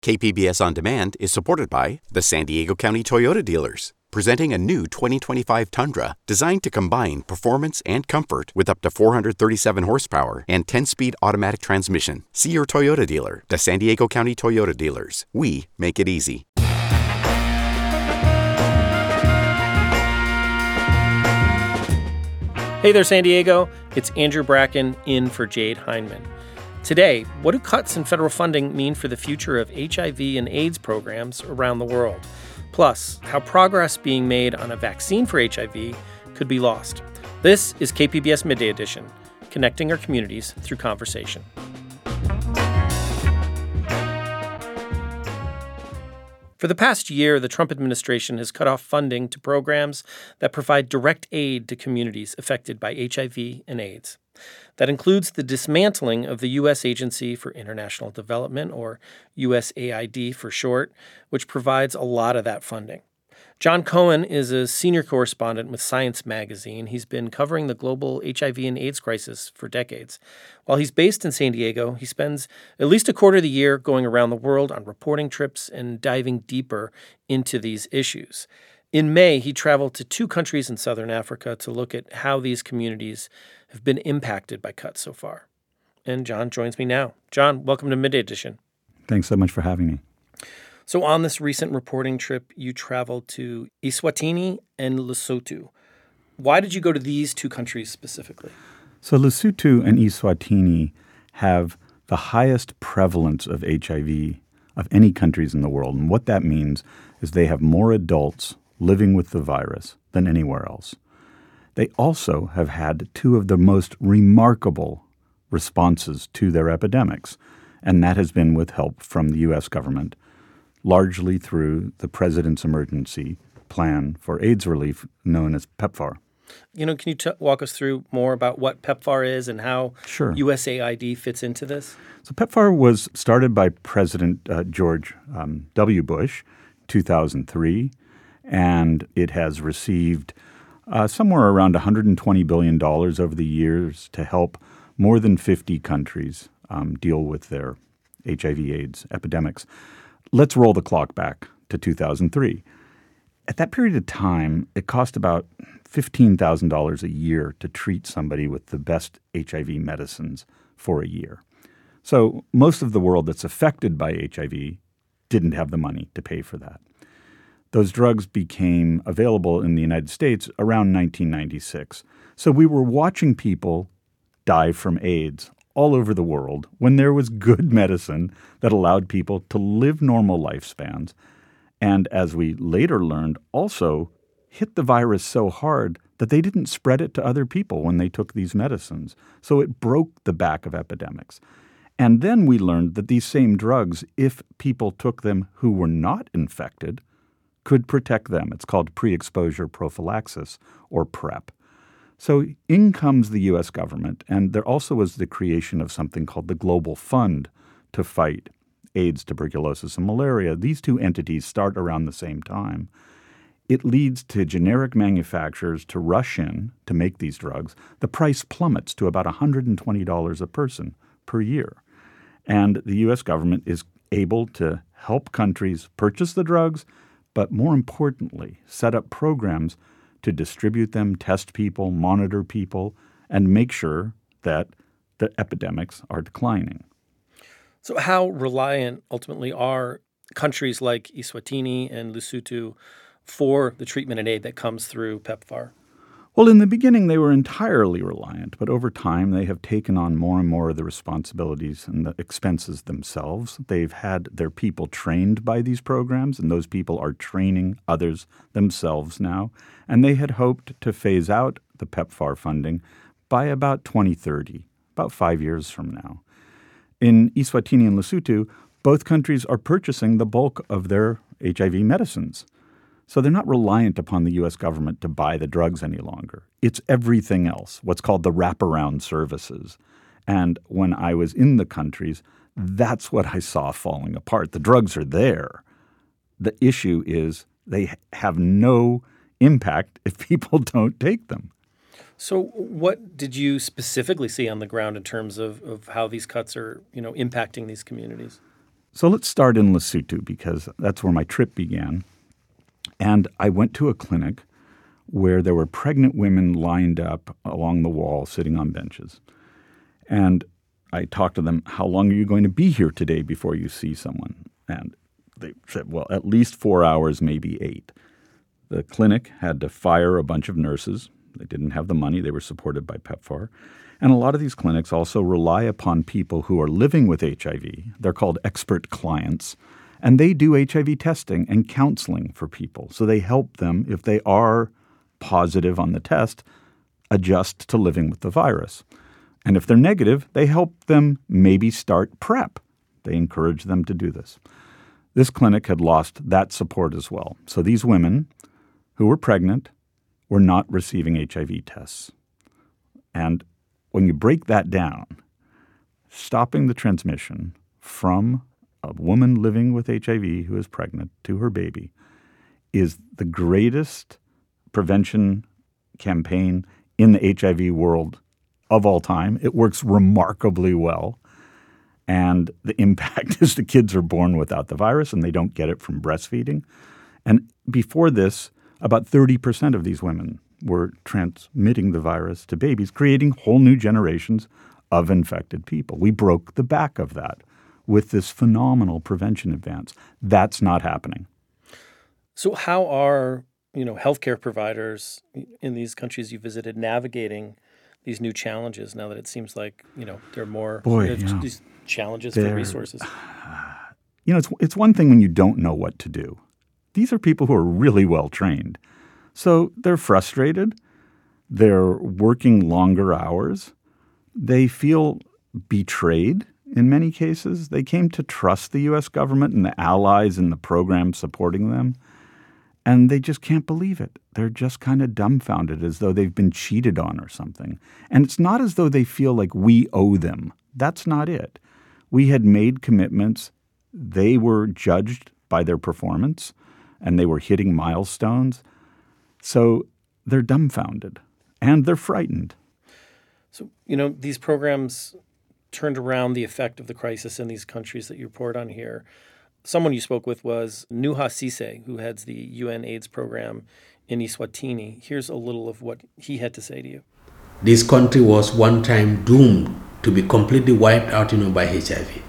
KPBS On Demand is supported by the San Diego County Toyota dealers, presenting a new 2025 Tundra designed to combine performance and comfort with up to 437 horsepower and 10-speed automatic transmission. See your Toyota dealer. The San Diego County Toyota dealers. We make it easy. Hey there, San Diego. It's Andrew Bracken in for Jade Hindman. Today, what do cuts in federal funding mean for the future of HIV and AIDS programs around the world? Plus, how progress being made on a vaccine for HIV could be lost. This is KPBS Midday Edition, connecting our communities through conversation. For the past year, the Trump administration has cut off funding to programs that provide direct aid to communities affected by HIV and AIDS. That includes the dismantling of the U.S. Agency for International Development, or USAID for short, which provides a lot of that funding. John Cohen is a senior correspondent with Science Magazine. He's been covering the global HIV and AIDS crisis for decades. While he's based in San Diego, he spends at least a quarter of the year going around the world on reporting trips and diving deeper into these issues. In May, he traveled to 2 countries in southern Africa to look at how these communities have been impacted by cuts so far. And John joins me now. John, welcome to Midday Edition. Thanks so much for having me. So on this recent reporting trip, you traveled to Eswatini and Lesotho. Why did you go to these 2 countries specifically? So Lesotho and Eswatini have the highest prevalence of HIV of any countries in the world. And what that means is they have more adults living with the virus than anywhere else. They also have had 2 of the most remarkable responses to their epidemics, and that has been with help from the U.S. government, largely through the President's Emergency Plan for AIDS Relief, known as PEPFAR. Can you walk us through more about what PEPFAR is and how Sure. USAID fits into this? So PEPFAR was started by President George W. Bush, 2003, and it has received somewhere around $120 billion over the years to help more than 50 countries deal with their HIV/AIDS epidemics. Let's roll the clock back to 2003. At that period of time, it cost about $15,000 a year to treat somebody with the best HIV medicines for a year. So most of the world that's affected by HIV didn't have the money to pay for that. Those drugs became available in the United States around 1996. So we were watching people die from AIDS all over the world when there was good medicine that allowed people to live normal lifespans. And as we later learned, also hit the virus so hard that they didn't spread it to other people when they took these medicines. So it broke the back of epidemics. And then we learned that these same drugs, if people took them who were not infected, could protect them. It's called pre-exposure prophylaxis, or PrEP. So in comes the U.S. government, and there also was the creation of something called the Global Fund to fight AIDS, tuberculosis, and malaria. These 2 entities start around the same time. It leads to generic manufacturers to rush in to make these drugs. The price plummets to about $120 a person per year. And the U.S. government is able to help countries purchase the drugs, but more importantly, set up programs to distribute them, test people, monitor people, and make sure that the epidemics are declining. So how reliant ultimately are countries like Eswatini and Lesotho for the treatment and aid that comes through PEPFAR? Well, in the beginning, they were entirely reliant, but over time, they have taken on more and more of the responsibilities and the expenses themselves. They've had their people trained by these programs, and those people are training others themselves now. And they had hoped to phase out the PEPFAR funding by about 2030, about 5 years from now. In Eswatini and Lesotho, both countries are purchasing the bulk of their HIV medicines. So they're not reliant upon the U.S. government to buy the drugs any longer. It's everything else, what's called the wraparound services. And when I was in the countries, that's what I saw falling apart. The drugs are there. The issue is they have no impact if people don't take them. So what did you specifically see on the ground in terms of how these cuts are, impacting these communities? So let's start in Lesotho because that's where my trip began. And I went to a clinic where there were pregnant women lined up along the wall sitting on benches. And I talked to them, how long are you going to be here today before you see someone? And they said, well, at least 4 hours, maybe 8. The clinic had to fire a bunch of nurses. They didn't have the money. They were supported by PEPFAR. And a lot of these clinics also rely upon people who are living with HIV. They're called expert clients. And they do HIV testing and counseling for people. So they help them, if they are positive on the test, adjust to living with the virus. And if they're negative, they help them maybe start PrEP. They encourage them to do this. This clinic had lost that support as well. So these women who were pregnant were not receiving HIV tests. And when you break that down, stopping the transmission from a woman living with HIV who is pregnant to her baby is the greatest prevention campaign in the HIV world of all time. It works remarkably well. And the impact is the kids are born without the virus and they don't get it from breastfeeding. And before this, about 30% of these women were transmitting the virus to babies, creating whole new generations of infected people. We broke the back of that with this phenomenal prevention advance. That's not happening. So how are, healthcare providers in these countries you visited navigating these new challenges now that it seems like, there are more these challenges for resources? It's one thing when you don't know what to do. These are people who are really well trained. So they're frustrated. They're working longer hours. They feel betrayed in many cases. They came to trust the U.S. government and the allies and the programs supporting them, and they just can't believe it. They're just kind of dumbfounded as though they've been cheated on or something. And it's not as though they feel like we owe them. That's not it. We had made commitments. They were judged by their performance, and they were hitting milestones. So they're dumbfounded, and they're frightened. So, these programs turned around the effect of the crisis in these countries that you report on here. Someone you spoke with was Nuha Sise, who heads the UN AIDS program in Eswatini. Here's a little of what he had to say to you. This country was one time doomed to be completely wiped out, by HIV.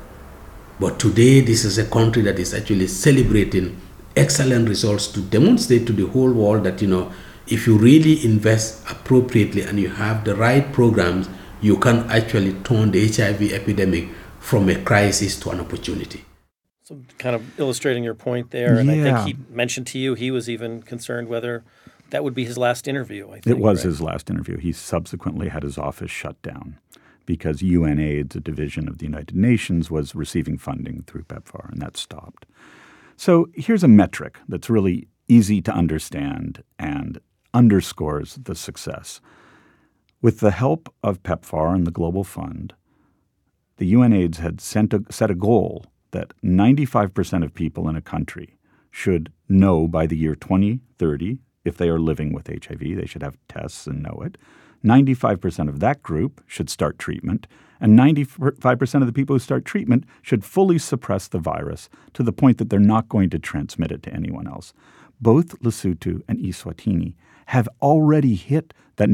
But today, this is a country that is actually celebrating excellent results to demonstrate to the whole world that, if you really invest appropriately and you have the right programs, you can actually turn the HIV epidemic from a crisis to an opportunity. So kind of illustrating your point there. And I think he mentioned to you he was even concerned whether that would be his last interview, I think. It was his last interview. He subsequently had his office shut down because UNAIDS, a division of the United Nations, was receiving funding through PEPFAR, and that stopped. So here's a metric that's really easy to understand and underscores the success. With the help of PEPFAR and the Global Fund, the UNAIDS had set a goal that 95% of people in a country should know by the year 2030 if they are living with HIV. They should have tests and know it. 95% of that group should start treatment, and 95% of the people who start treatment should fully suppress the virus to the point that they're not going to transmit it to anyone else. Both Lesotho and Eswatini have already hit that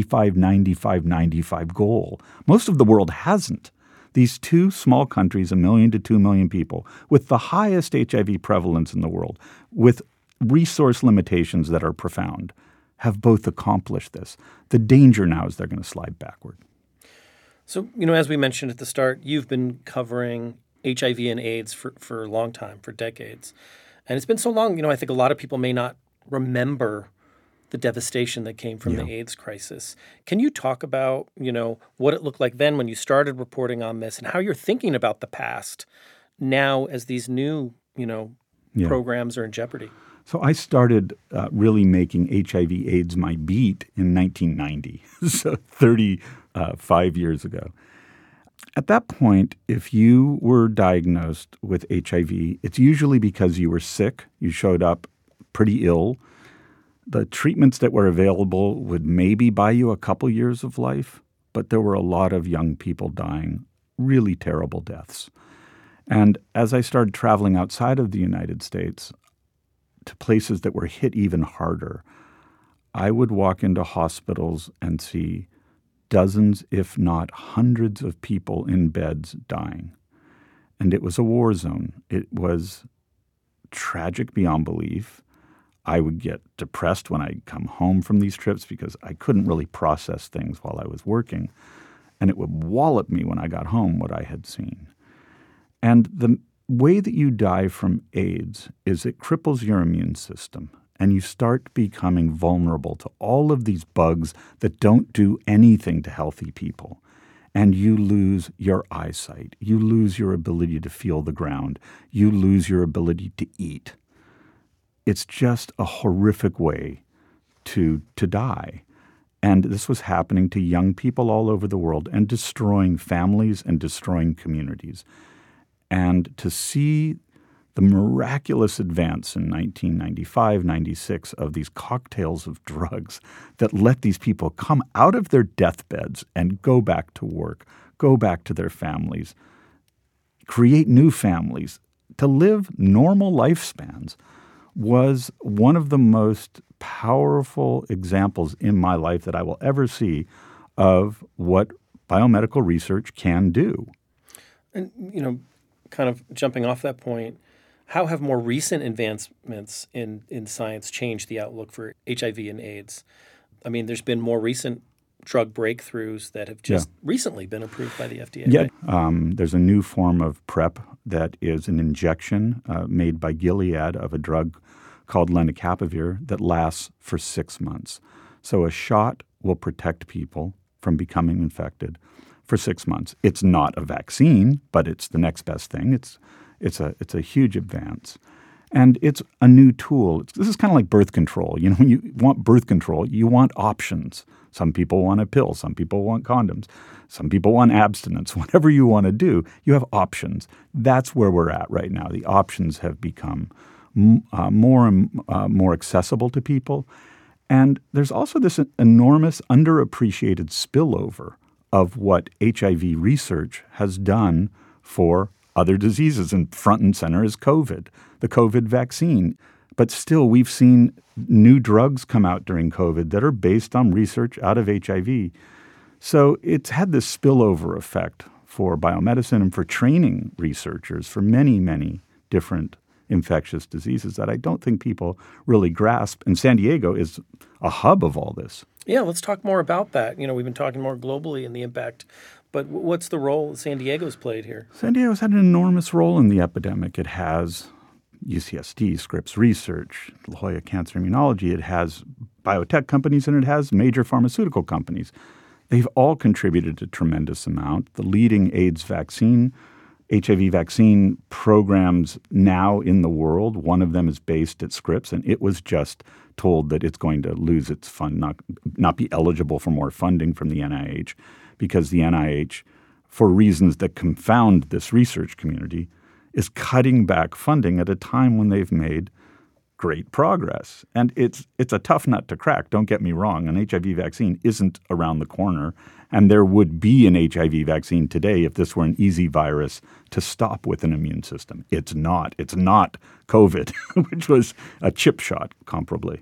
95 goal. Most of the world hasn't. These two small countries, 1 million to 2 million people, with the highest HIV prevalence in the world, with resource limitations that are profound, have both accomplished this. The danger now is they're going to slide backward. So, as we mentioned at the start, you've been covering HIV and AIDS for a long time, for decades. And it's been so long, I think a lot of people may not remember the devastation that came from the AIDS crisis. Can you talk about, what it looked like then when you started reporting on this and how you're thinking about the past now as these new, programs are in jeopardy? So I started really making HIV/AIDS my beat in 1990, so 35 years ago. At that point, if you were diagnosed with HIV, it's usually because you were sick, you showed up pretty ill. The treatments that were available would maybe buy you a couple years of life, but there were a lot of young people dying, really terrible deaths. And as I started traveling outside of the United States to places that were hit even harder, I would walk into hospitals and see dozens, if not hundreds of people in beds dying. And it was a war zone. It was tragic beyond belief. I would get depressed when I'd come home from these trips because I couldn't really process things while I was working. And it would wallop me when I got home what I had seen. And the way that you die from AIDS is it cripples your immune system, and you start becoming vulnerable to all of these bugs that don't do anything to healthy people. And you lose your eyesight. You lose your ability to feel the ground. You lose your ability to eat. It's just a horrific way to die. And this was happening to young people all over the world and destroying families and destroying communities. And to see the miraculous advance in 1995, 96 of these cocktails of drugs that let these people come out of their deathbeds and go back to work, go back to their families, create new families, to live normal lifespans was one of the most powerful examples in my life that I will ever see of what biomedical research can do. And, kind of jumping off that point, how have more recent advancements in science changed the outlook for HIV and AIDS? I mean, there's been more recent drug breakthroughs that have just recently been approved by the FDA. Yeah, right? There's a new form of PrEP that is an injection made by Gilead of a drug called lenacapavir that lasts for 6 months. So a shot will protect people from becoming infected for 6 months. It's not a vaccine, but it's the next best thing. It's a huge advance. And it's a new tool. This is kind of like birth control. When you want birth control, you want options. Some people want a pill. Some people want condoms. Some people want abstinence. Whatever you want to do, you have options. That's where we're at right now. The options have become more and more accessible to people. And there's also this enormous underappreciated spillover of what HIV research has done for other diseases, and front and center is COVID, the COVID vaccine. But still, we've seen new drugs come out during COVID that are based on research out of HIV. So it's had this spillover effect for biomedicine and for training researchers for many, many different infectious diseases that I don't think people really grasp. And San Diego is a hub of all this. Yeah, let's talk more about that. We've been talking more globally and the impact. But what's the role San Diego's played here? San Diego's had an enormous role in the epidemic. It has UCSD, Scripps Research, La Jolla Cancer Immunology. It has biotech companies, and it has major pharmaceutical companies. They've all contributed a tremendous amount. The leading AIDS vaccine, HIV vaccine programs now in the world, one of them is based at Scripps, and it was just told that it's going to lose its fund, not be eligible for more funding from the NIH, because the NIH, for reasons that confound this research community, is cutting back funding at a time when they've made great progress. And it's a tough nut to crack, don't get me wrong. An HIV vaccine isn't around the corner, and there would be an HIV vaccine today if this were an easy virus to stop with an immune system. It's not. It's not COVID, which was a chip shot comparably.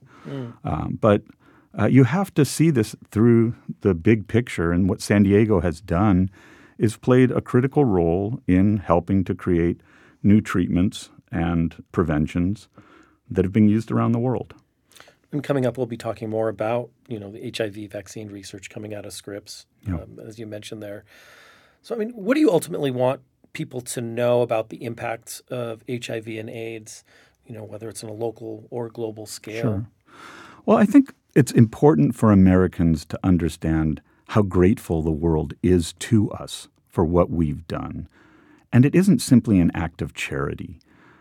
But you have to see this through the big picture, and what San Diego has done is played a critical role in helping to create new treatments and preventions that have been used around the world. And coming up, we'll be talking more about, the HIV vaccine research coming out of Scripps, as you mentioned there. So, what do you ultimately want people to know about the impacts of HIV and AIDS, whether it's on a local or global scale? Sure. Well, I think it's important for Americans to understand how grateful the world is to us for what we've done. And it isn't simply an act of charity.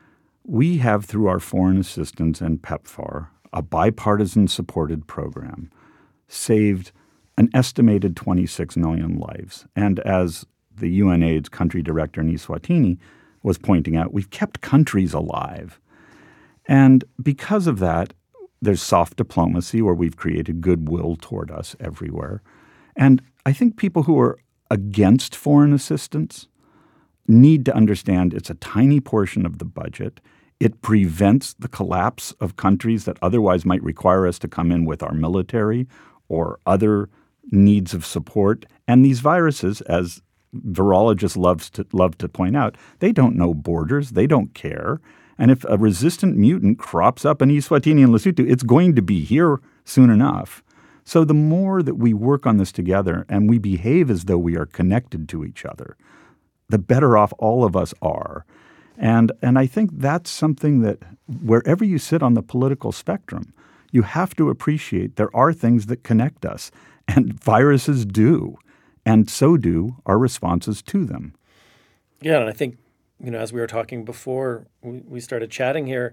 We have, through our foreign assistance and PEPFAR, a bipartisan supported program, saved an estimated 26 million lives. And as the UNAIDS country director, Niswatini, was pointing out, we've kept countries alive. And because of that, there's soft diplomacy where we've created goodwill toward us everywhere. And I think people who are against foreign assistance need to understand it's a tiny portion of the budget. It prevents the collapse of countries that otherwise might require us to come in with our military or other needs of support. And these viruses, as virologists love to point out, they don't know borders. They don't care. And if a resistant mutant crops up in Eswatini and Lesotho, it's going to be here soon enough. So the more that we work on this together and we behave as though we are connected to each other, the better off all of us are. And I think that's something that wherever you sit on the political spectrum, you have to appreciate there are things that connect us, and viruses do, and so do our responses to them. Yeah, and I think, as we were talking before we started chatting here,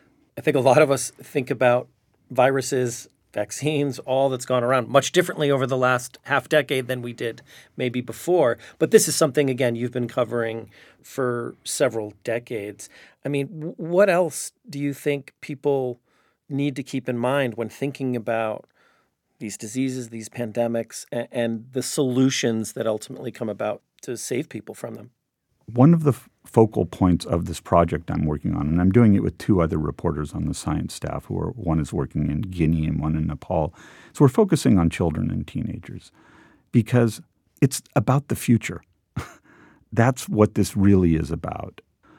I think a lot of us think about viruses, vaccines, all that's gone around much differently over the last half decade than we did maybe before. But this is something, again, you've been covering for several decades. I mean, what else do you think people need to keep in mind when thinking about these diseases, these pandemics, and the solutions that ultimately come about to save people from them? One of the focal points of this project I'm working on, and I'm doing it with two other reporters on the science staff, one is working in Guinea and one in Nepal. So we're focusing on children and teenagers because it's about the future. That's what this really is about.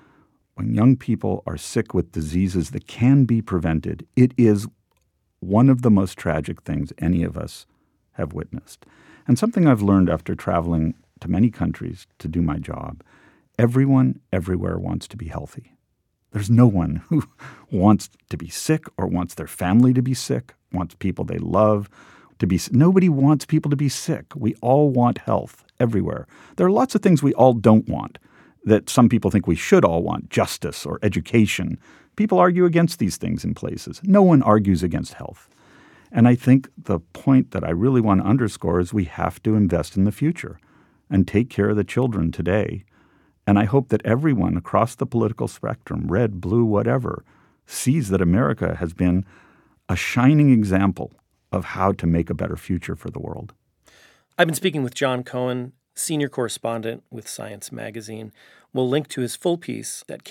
When young people are sick with diseases that can be prevented, it is one of the most tragic things any of us have witnessed. And something I've learned after traveling to many countries to do my job, everyone everywhere wants to be healthy. There's no one who wants to be sick or wants their family to be sick, wants people they love to be sick. Nobody wants people to be sick. We all want health everywhere. There are lots of things we all don't want that some people think we should all want, justice or education. People argue against these things in places. No one argues against health. And I think the point that I really want to underscore is we have to invest in the future and take care of the children today. And I hope that everyone across the political spectrum, red, blue, whatever, sees that America has been a shining example of how to make a better future for the world. I've been speaking with John Cohen, senior correspondent with Science Magazine. We'll link to his full piece at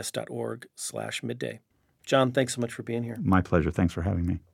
kpbs.org/midday. John, thanks so much for being here. My pleasure. Thanks for having me.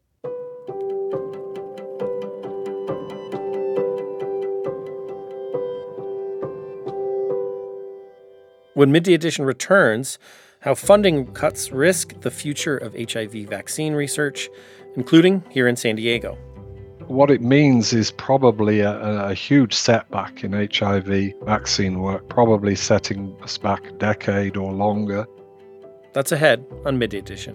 When Midday Edition returns, how funding cuts risk the future of HIV vaccine research, including here in San Diego. What it means is probably a huge setback in HIV vaccine work, probably setting us back a decade or longer. That's ahead on Midday Edition.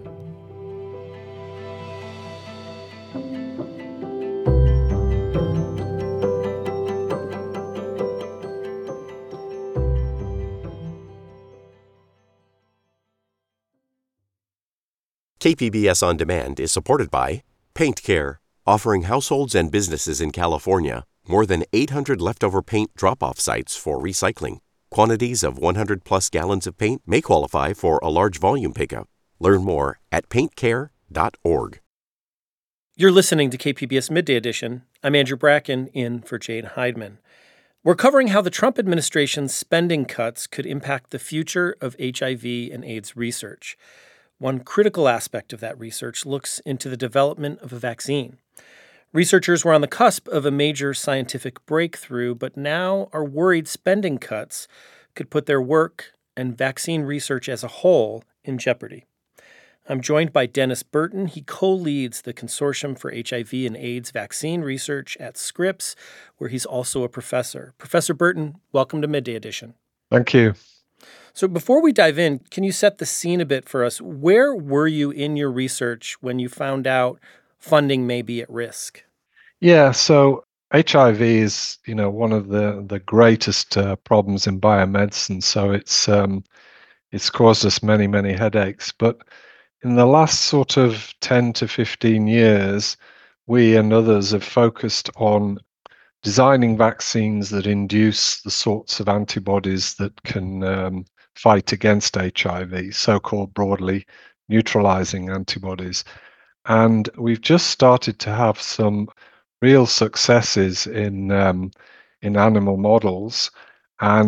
KPBS On Demand is supported by Paint Care, offering households and businesses in California more than 800 leftover paint drop-off sites for recycling. Quantities of 100-plus gallons of paint may qualify for a large volume pickup. Learn more at paintcare.org. You're listening to KPBS Midday Edition. I'm Andrew Bracken, in for Jade Heidman. We're covering how the Trump administration's spending cuts could impact the future of HIV and AIDS research. One critical aspect of that research looks into the development of a vaccine. Researchers were on the cusp of a major scientific breakthrough, but now are worried spending cuts could put their work and vaccine research as a whole in jeopardy. I'm joined by Dennis Burton. He co-leads the Consortium for HIV and AIDS Vaccine Research at Scripps, where he's also a professor. Professor Burton, welcome to Midday Edition. Thank you. So before we dive in, can you set the scene a bit for us? Where were you in your research when you found out funding may be at risk? Yeah, so HIV is, one of the greatest problems in biomedicine. So it's caused us many, many headaches. But in the last sort of 10 to 15 years, we and others have focused on designing vaccines that induce the sorts of antibodies that can fight against HIV, so-called broadly neutralizing antibodies. And we've just started to have some real successes in animal models. And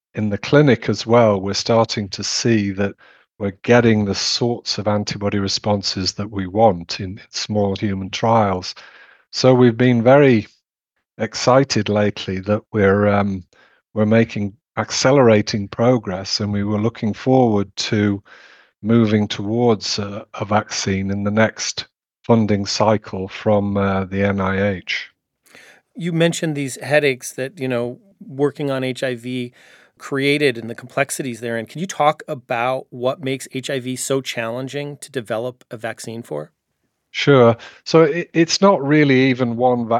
in the clinic as well, we're starting to see that we're getting the sorts of antibody responses that we want in small human trials. So we've been very excited lately that we're making accelerating progress, and we were looking forward to moving towards a vaccine in the next funding cycle from the NIH. You mentioned these headaches that, working on HIV created and the complexities therein. Can you talk about what makes HIV so challenging to develop a vaccine for? Sure. So it's not really even one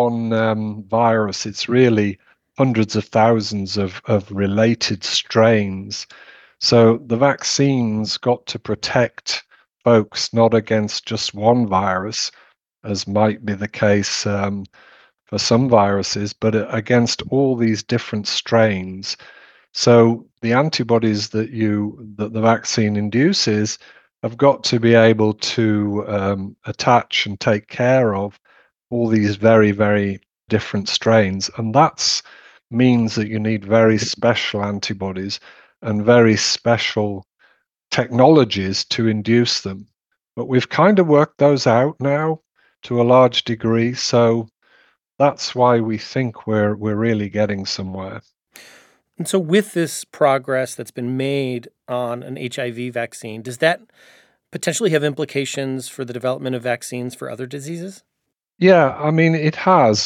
virus. It's really hundreds of thousands of related strains. So the vaccines got to protect folks not against just one virus, as might be the case for some viruses, but against all these different strains. So the antibodies that the vaccine induces have got to be able to attach and take care of all these very, very different strains. And that means that you need very special antibodies and very special technologies to induce them. But we've kind of worked those out now to a large degree. So that's why we think we're really getting somewhere. And so, with this progress that's been made on an HIV vaccine, does that potentially have implications for the development of vaccines for other diseases? Yeah, I mean it has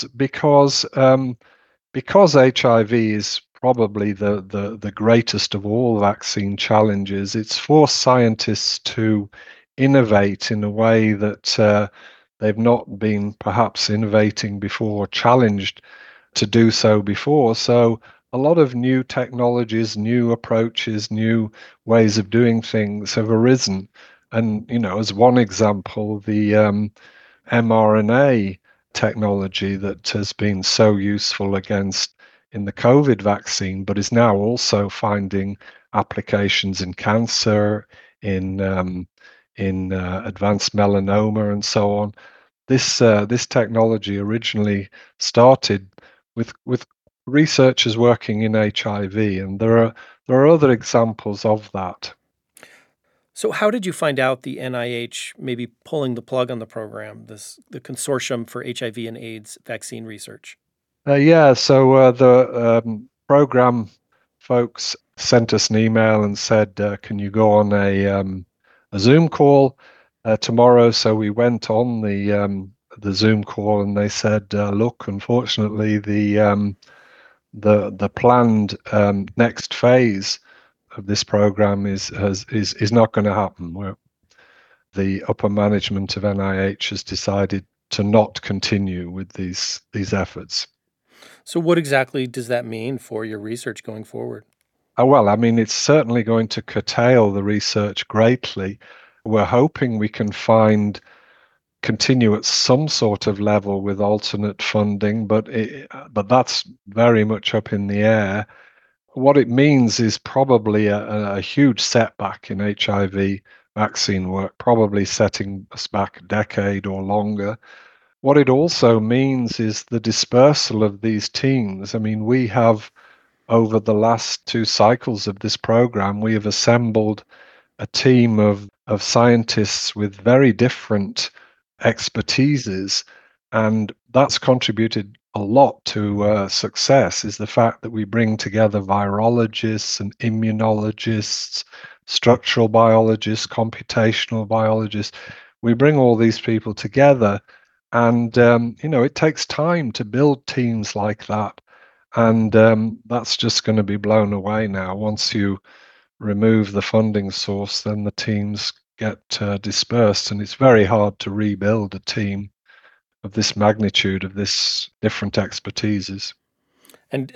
because HIV is probably the greatest of all vaccine challenges. It's forced scientists to innovate in a way that they've not been perhaps innovating before, challenged to do so before. So a lot of new technologies, new approaches, new ways of doing things have arisen. And, as one example, the mRNA technology that has been so useful against in the COVID vaccine, but is now also finding applications in cancer, in advanced melanoma, and so on. This technology originally started with researchers working in HIV, and there are other examples of that. So, how did you find out the NIH may be pulling the plug on the program, the Consortium for HIV and AIDS Vaccine Research? Yeah, so the program folks sent us an email and said, "Can you go on a Zoom call tomorrow?" So we went on the Zoom call, and they said, "Look, unfortunately, the planned next phase of this program is not going to happen. The upper management of NIH has decided to not continue with these efforts." So, what exactly does that mean for your research going forward? Well, I mean, it's certainly going to curtail the research greatly. We're hoping we can continue at some sort of level with alternate funding, but that's very much up in the air. What it means is probably a huge setback in HIV vaccine work, probably setting us back a decade or longer. What it also means is the dispersal of these teams. I mean, we have, over the last two cycles of this program, we have assembled a team of scientists with very different expertises, and that's contributed a lot to success, is the fact that we bring together virologists and immunologists, structural biologists, computational biologists. We bring all these people together, and it takes time to build teams like that, and that's just going to be blown away now. Once you remove the funding source, then the teams get dispersed, and it's very hard to rebuild a team of this magnitude, of this different expertises. And,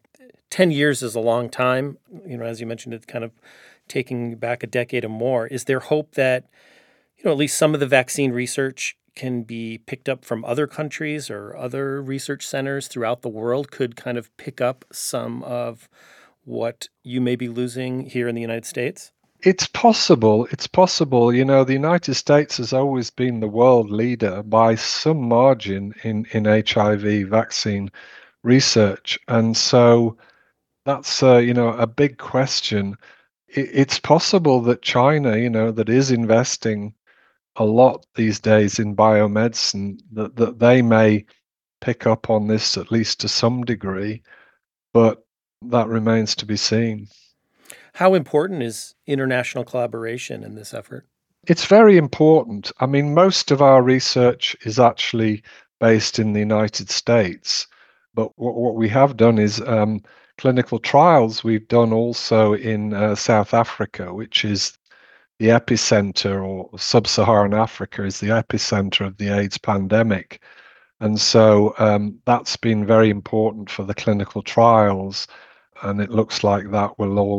10 years is a long time. As you mentioned, it's kind of taking back a decade or more. Is there hope that, at least some of the vaccine research can be picked up from other countries, or other research centers throughout the world could kind of pick up some of what you may be losing here in the United States? It's possible. It's possible. The United States has always been the world leader by some margin in HIV vaccine research. And so That's a big question. It's possible that China, that is investing a lot these days in biomedicine, that they may pick up on this at least to some degree, but that remains to be seen. How important is international collaboration in this effort? It's very important. I mean, most of our research is actually based in the United States, but what we have done is clinical trials we've done also in South Africa, which is the epicenter, or sub-Saharan Africa is the epicenter of the AIDS pandemic. And so that's been very important for the clinical trials, and it looks like that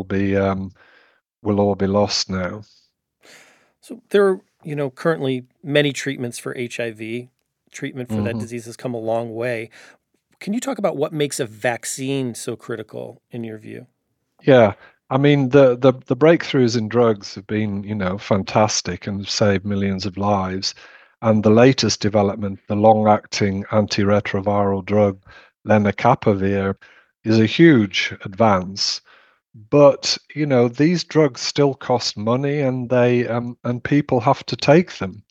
will all be lost now. So there are, currently many treatments for HIV. Treatment for that Hmm. disease has come a long way. Can you talk about what makes a vaccine so critical in your view? Yeah, I mean the breakthroughs in drugs have been, fantastic and have saved millions of lives. And the latest development, the long-acting antiretroviral drug lenacapavir, is a huge advance. But these drugs still cost money, and they and people have to take them.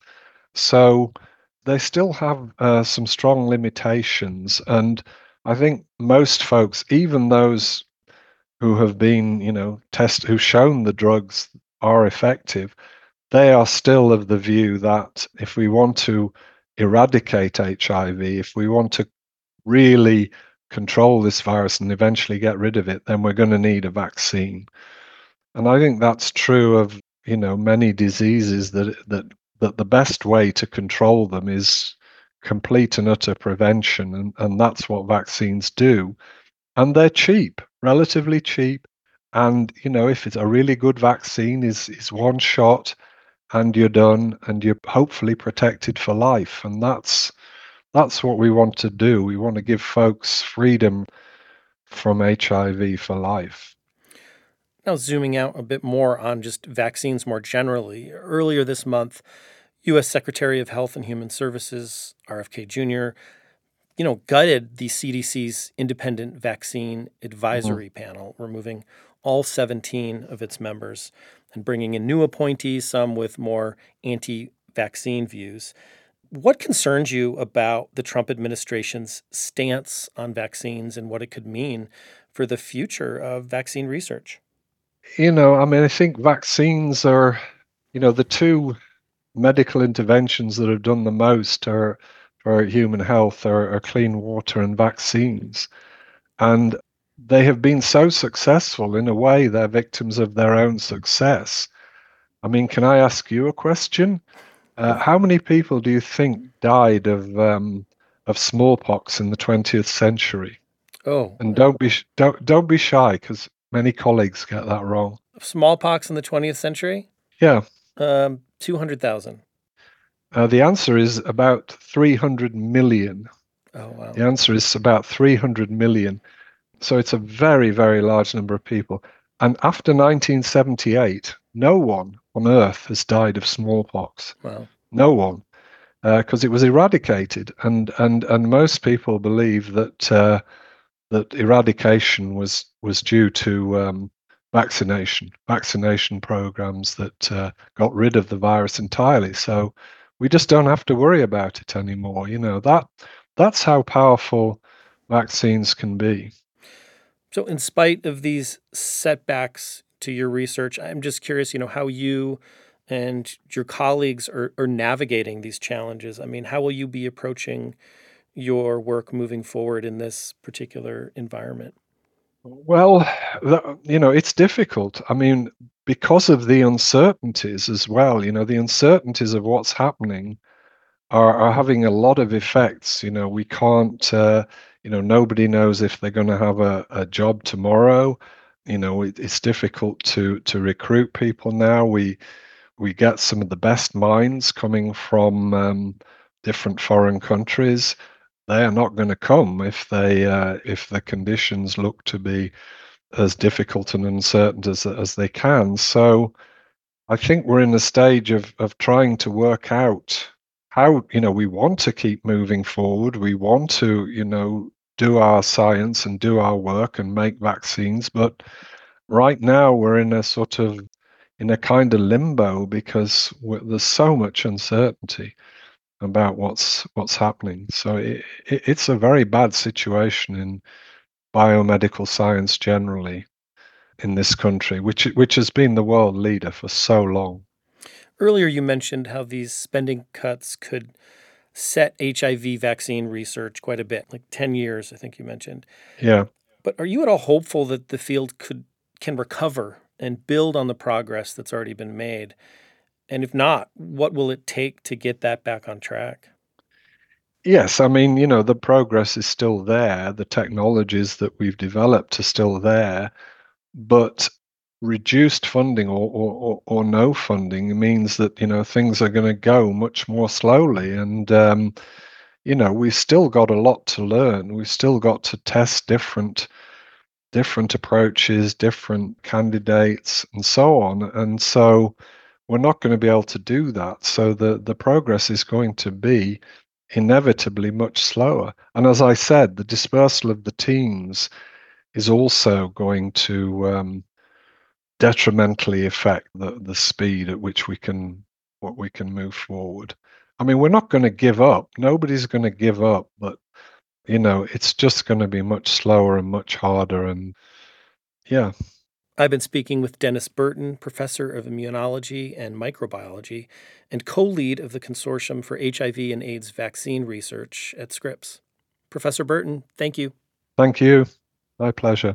So they still have some strong limitations. And I think most folks, even those who have been, who've shown the drugs are effective, they are still of the view that if we want to eradicate HIV, if we want to really control this virus and eventually get rid of it, then we're going to need a vaccine. And I think that's true of, many diseases, that the best way to control them is complete and utter prevention. And that's what vaccines do. And they're cheap, relatively cheap. And if it's a really good vaccine, is one shot and you're done, and you're hopefully protected for life. And that's what we want to do. We want to give folks freedom from HIV for life. Now, zooming out a bit more on just vaccines more generally, earlier this month, U.S. Secretary of Health and Human Services, RFK Jr., gutted the CDC's independent vaccine Mhm. advisory panel, removing all 17 of its members and bringing in new appointees, some with more anti vaccine views. What concerns you about the Trump administration's stance on vaccines and what it could mean for the future of vaccine research? I mean, I think vaccines are, the two medical interventions that have done the most are for human health are clean water and vaccines. And they have been so successful. In a way, they're victims of their own success. I mean, can I ask you a question? Go. How many people do you think died of smallpox in the 20th century? Oh, And don't be shy, because many colleagues get that wrong. smallpox in the 20th century? Yeah, 200,000. the answer is about 300 million. Oh, wow. The answer is about 300 million. So it's a very, very large number of people. And after 1978, no one on Earth has died of smallpox. Wow. No one, because it was eradicated. And most people believe that eradication was due to vaccination programs that got rid of the virus entirely. So we just don't have to worry about it anymore. That's how powerful vaccines can be. So, in spite of these setbacks to your research, I'm just curious, how you and your colleagues are navigating these challenges. I mean, how will you be approaching your work moving forward in this particular environment? Well, it's difficult. I mean, because of the uncertainties as well, the uncertainties of what's happening are having a lot of effects. We can't, nobody knows if they're going to have a job tomorrow. It's difficult to recruit people now. We get some of the best minds coming from different foreign countries. They are not going to come if the conditions look to be as difficult and uncertain as they can. So I think we're in a stage of trying to work out how we want to keep moving forward. We want to do our science and do our work and make vaccines. But right now we're in a kind of limbo because there's so much uncertainty about what's happening. So it's a very bad situation in biomedical science generally in this country, which has been the world leader for so long. Earlier, you mentioned how these spending cuts could set HIV vaccine research quite a bit, like 10 years, I think you mentioned. Yeah. But are you at all hopeful that the field can recover and build on the progress that's already been made? And if not, what will it take to get that back on track? Yes, I mean, the progress is still there. The technologies that we've developed are still there, but reduced funding or no funding means that, things are going to go much more slowly. And, we've still got a lot to learn. We've still got to test different approaches, different candidates, and so on. And so we're not going to be able to do that. So the progress is going to be inevitably much slower. And as I said, the dispersal of the teams is also going to detrimentally affect the speed at which we can move forward. I mean, we're not going to give up. Nobody's going to give up, but it's just going to be much slower and much harder. And yeah. I've been speaking with Dennis Burton, professor of immunology and microbiology and co-lead of the Consortium for HIV and AIDS Vaccine Research at Scripps. Professor Burton, thank you. Thank you. My pleasure.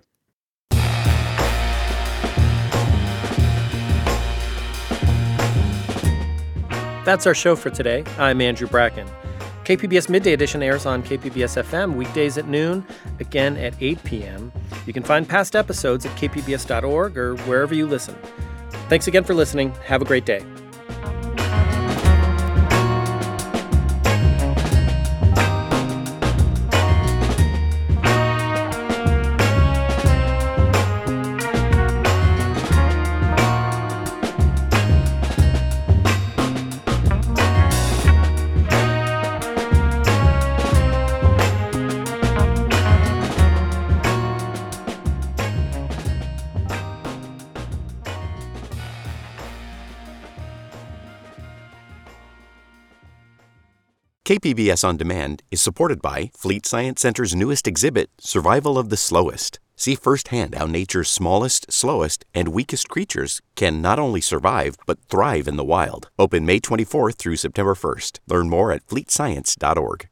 That's our show for today. I'm Andrew Bracken. KPBS Midday Edition airs on KPBS FM weekdays at noon, again at 8 p.m. You can find past episodes at kpbs.org or wherever you listen. Thanks again for listening. Have a great day. KPBS On Demand is supported by Fleet Science Center's newest exhibit, Survival of the Slowest. See firsthand how nature's smallest, slowest, and weakest creatures can not only survive, but thrive in the wild. Open May 24th through September 1st. Learn more at fleetscience.org.